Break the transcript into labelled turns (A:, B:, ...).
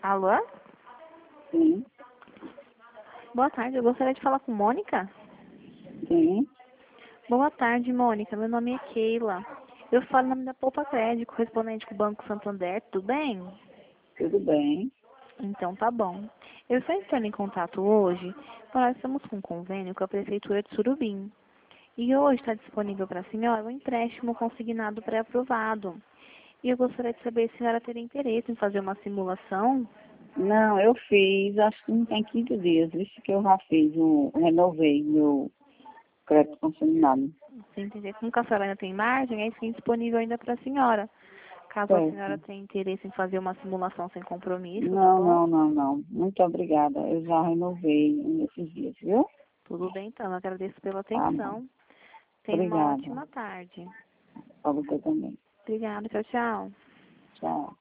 A: Alô?
B: Sim,
A: Boa tarde, eu gostaria de falar com Mônica.
B: sim,
A: Boa tarde, Mônica. Meu nome é Keila. Eu falo em nome da Poupa Crédito, correspondente com o Banco Santander, tudo bem?
B: tudo bem.
A: Então tá bom. Eu estou entrando em contato hoje, nós estamos com um convênio com a Prefeitura de Surubim. E hoje está disponível para a senhora um empréstimo consignado pré-aprovado. E eu gostaria de saber se a senhora teria interesse em fazer uma simulação.
B: Não, eu fiz, acho que não tem 15 dias, isso que eu já fiz, renovei meu crédito consignado.
A: Você entender como que a senhora ainda tem margem, é sim disponível ainda para a senhora. Caso a senhora
B: Certo.
A: tenha interesse em fazer uma simulação sem compromisso, tá
B: Não,
A: bom?
B: não, não, não. Muito obrigada. Eu já renovei nesses dias, viu?
A: Tudo bem, então. Eu agradeço pela
B: Tá bom.
A: atenção. Tenha uma
B: Obrigada.
A: ótima tarde.
B: Para você também.
A: Obrigada. Tchau, tchau.
B: Tchau.